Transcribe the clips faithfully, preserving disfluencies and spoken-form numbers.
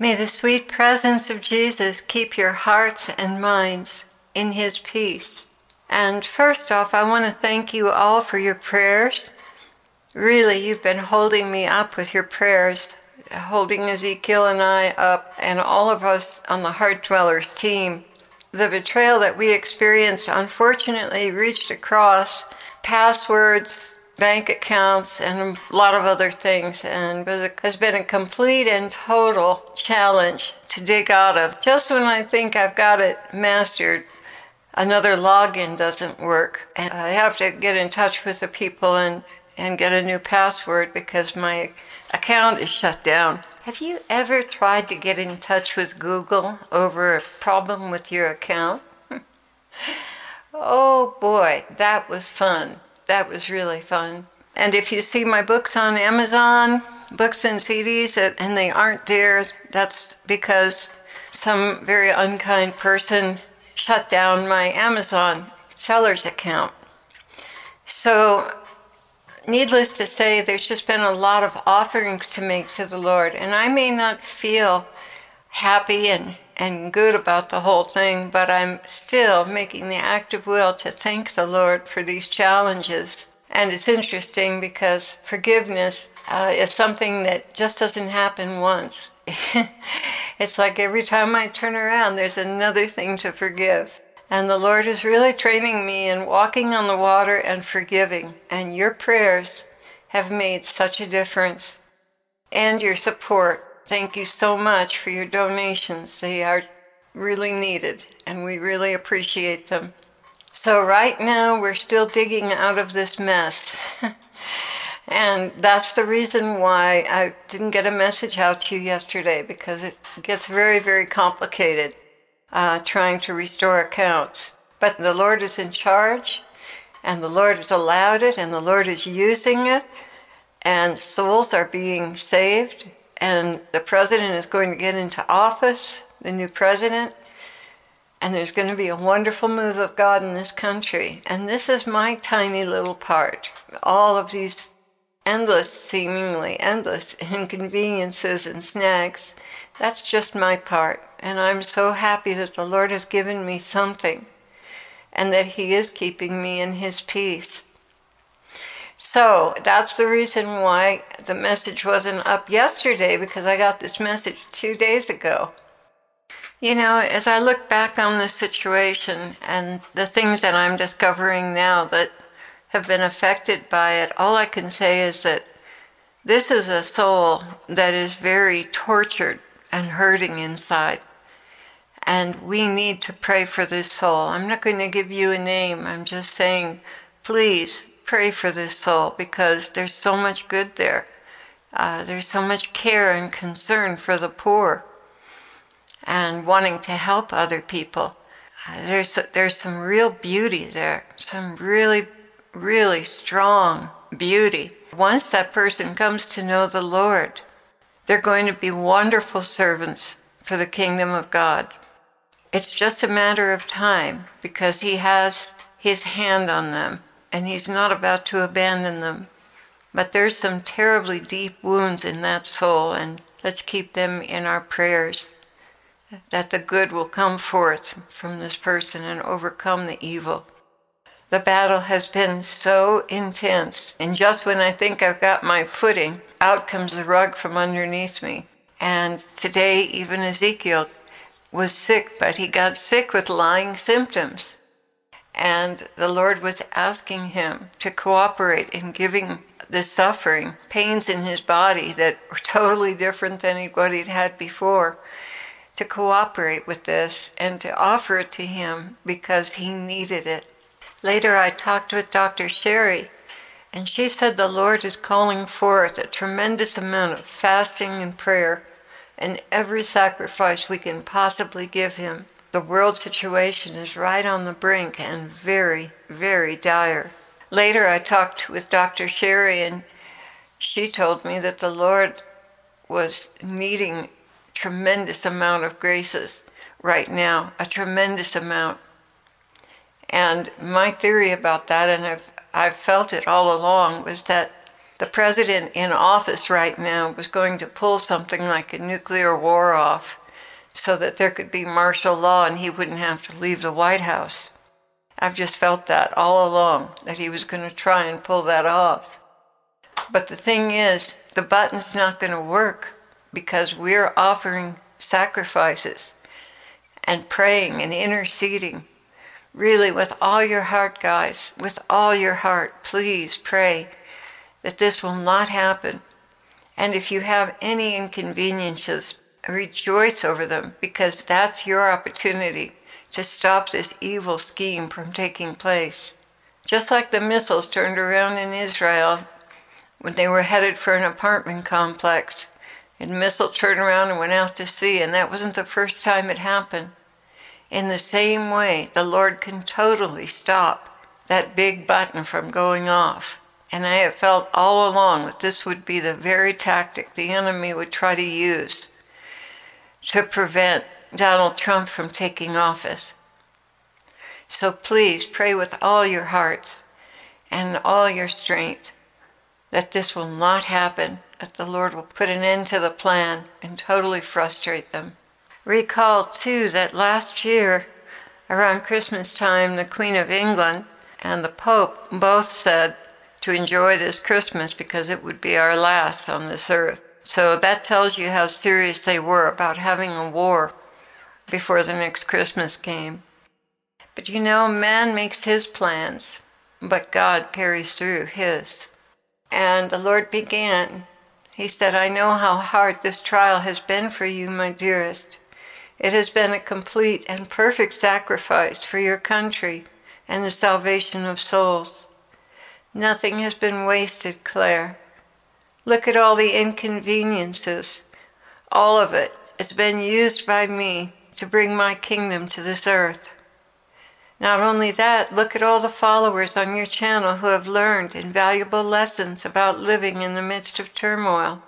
May the sweet presence of Jesus keep your hearts and minds in his peace. And first off, I want to thank you all for your prayers. Really, you've been holding me up with your prayers, holding Ezekiel and I up, and all of us on the Heart Dwellers team. The betrayal that we experienced, unfortunately, reached across passwords, bank accounts, and a lot of other things, and it has been a complete and total challenge to dig out of. Just when I think I've got it mastered, another login doesn't work, and I have to get in touch with the people and, and get a new password because my account is shut down. Have you ever tried to get in touch with Google over a problem with your account? Oh boy, that was fun. That was really fun. And if you see my books on Amazon, books and C Ds, and they aren't there, that's because some very unkind person shut down my Amazon seller's account. So, needless to say, there's just been a lot of offerings to make to the Lord, and I may not feel happy and, and good about the whole thing, but I'm still making the active will to thank the Lord for these challenges. And it's interesting because forgiveness uh, is something that just doesn't happen once. It's like every time I turn around, there's another thing to forgive. And the Lord is really training me in walking on the water and forgiving. And your prayers have made such a difference. And your support. Thank you so much for your donations. They are really needed, and we really appreciate them. So right now, we're still digging out of this mess. And that's the reason why I didn't get a message out to you yesterday, because it gets very, very complicated. Uh, trying to restore accounts. But the Lord is in charge, and the Lord has allowed it, and the Lord is using it, and souls are being saved, and the president is going to get into office, the new president, and there's going to be a wonderful move of God in this country. And this is my tiny little part. All of these endless, seemingly endless inconveniences and snags, that's just my part. And I'm so happy that the Lord has given me something and that he is keeping me in his peace. So that's the reason why the message wasn't up yesterday, because I got this message two days ago. You know, as I look back on this situation and the things that I'm discovering now that have been affected by it, all I can say is that this is a soul that is very tortured and hurting inside. And we need to pray for this soul. I'm not going to give you a name. I'm just saying, please pray for this soul, because there's so much good there. Uh, there's so much care and concern for the poor and wanting to help other people. Uh, there's, there's some real beauty there, some really, really strong beauty. Once that person comes to know the Lord, they're going to be wonderful servants for the kingdom of God. It's just a matter of time, because he has his hand on them, and he's not about to abandon them. But there's some terribly deep wounds in that soul, and let's keep them in our prayers, that the good will come forth from this person and overcome the evil. The battle has been so intense, and just when I think I've got my footing, out comes the rug from underneath me. And today, even Ezekiel was sick, but he got sick with lying symptoms. And the Lord was asking him to cooperate in giving the suffering, pains in his body that were totally different than what he'd had before, to cooperate with this and to offer it to him because he needed it. Later I talked with Doctor Sherry, and she said the Lord is calling forth a tremendous amount of fasting and prayer and every sacrifice we can possibly give him. The world situation is right on the brink and very, very dire. Later I talked with Doctor Sherry, and she told me that the Lord was needing tremendous amount of graces right now, a tremendous amount. And my theory about that, and I've, I've felt it all along, was that the president in office right now was going to pull something like a nuclear war off so that there could be martial law and he wouldn't have to leave the White House. I've just felt that all along, that he was going to try and pull that off. But the thing is, the button's not going to work because we're offering sacrifices and praying and interceding. Really, with all your heart, guys, with all your heart, please pray that this will not happen. And if you have any inconveniences, rejoice over them, because that's your opportunity to stop this evil scheme from taking place. Just like the missiles turned around in Israel when they were headed for an apartment complex. A missile turned around and went out to sea, and that wasn't the first time it happened. In the same way, the Lord can totally stop that big button from going off. And I have felt all along that this would be the very tactic the enemy would try to use to prevent Donald Trump from taking office. So please pray with all your hearts and all your strength that this will not happen, that the Lord will put an end to the plan and totally frustrate them. Recall, too, that last year, around Christmas time, the Queen of England and the Pope both said to enjoy this Christmas because it would be our last on this earth. So that tells you how serious they were about having a war before the next Christmas came. But you know, man makes his plans, but God carries through his. And the Lord began. He said, I know how hard this trial has been for you, my dearest. It has been a complete and perfect sacrifice for your country and the salvation of souls. Nothing has been wasted, Claire. Look at all the inconveniences. All of it has been used by me to bring my kingdom to this earth. Not only that, look at all the followers on your channel who have learned invaluable lessons about living in the midst of turmoil.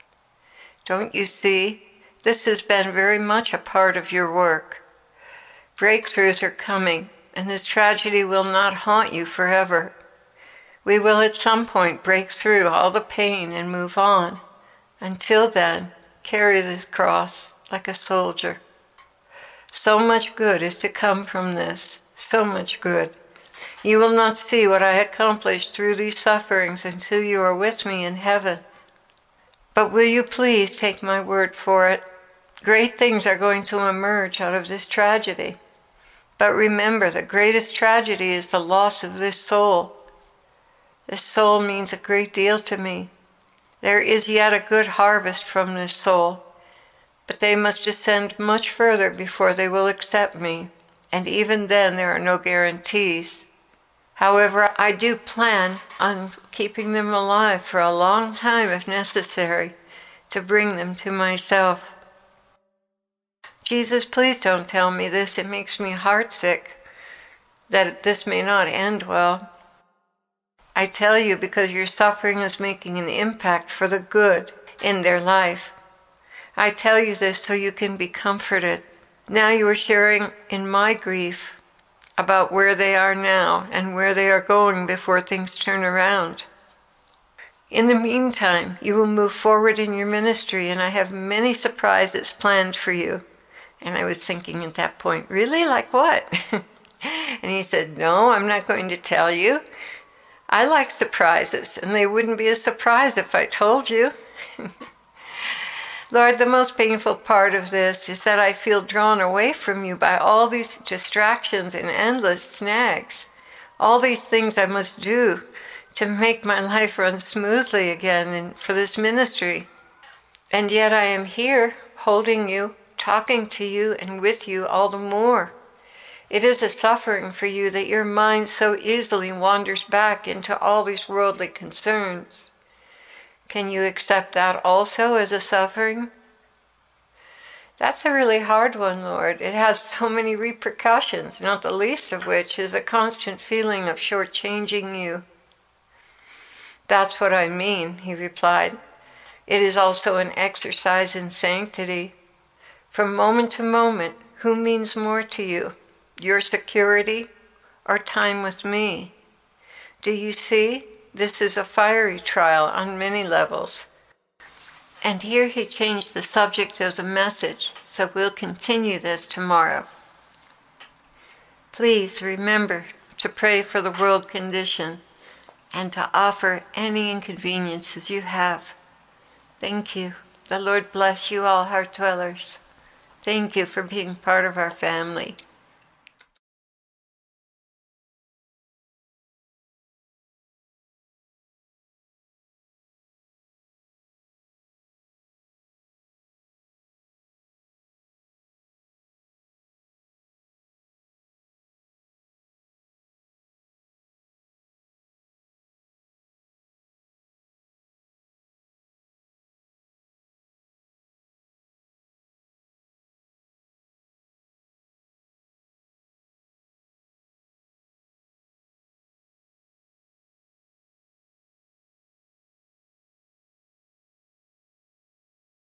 Don't you see? This has been very much a part of your work. Breakthroughs are coming, and this tragedy will not haunt you forever. We will at some point break through all the pain and move on. Until then, carry this cross like a soldier. So much good is to come from this, so much good. You will not see what I accomplished through these sufferings until you are with me in heaven. But will you please take my word for it? Great things are going to emerge out of this tragedy. But remember, the greatest tragedy is the loss of this soul. This soul means a great deal to me. There is yet a good harvest from this soul, but they must descend much further before they will accept me, and even then there are no guarantees. However, I do plan on keeping them alive for a long time if necessary, to bring them to myself. Jesus, please don't tell me this. It makes me heartsick that this may not end well. I tell you because your suffering is making an impact for the good in their life. I tell you this so you can be comforted. Now you are sharing in my grief about where they are now and where they are going before things turn around. In the meantime, you will move forward in your ministry, and I have many surprises planned for you. And I was thinking at that point, really? Like what? And he said, no, I'm not going to tell you. I like surprises, and they wouldn't be a surprise if I told you. Lord, the most painful part of this is that I feel drawn away from you by all these distractions and endless snags. All these things I must do to make my life run smoothly again and for this ministry. And yet I am here, holding you, talking to you, and with you all the more. It is a suffering for you that your mind so easily wanders back into all these worldly concerns. Can you accept that also as a suffering? That's a really hard one, Lord. It has so many repercussions, not the least of which is a constant feeling of shortchanging you. That's what I mean, he replied. It is also an exercise in sanctity. From moment to moment, who means more to you? Your security or time with me? Do you see? this is a fiery trial on many levels. And here he changed the subject of the message, so we'll continue this tomorrow. Please remember to pray for the world condition and to offer any inconveniences you have. Thank you. The Lord bless you all, heart dwellers. Thank you for being part of our family.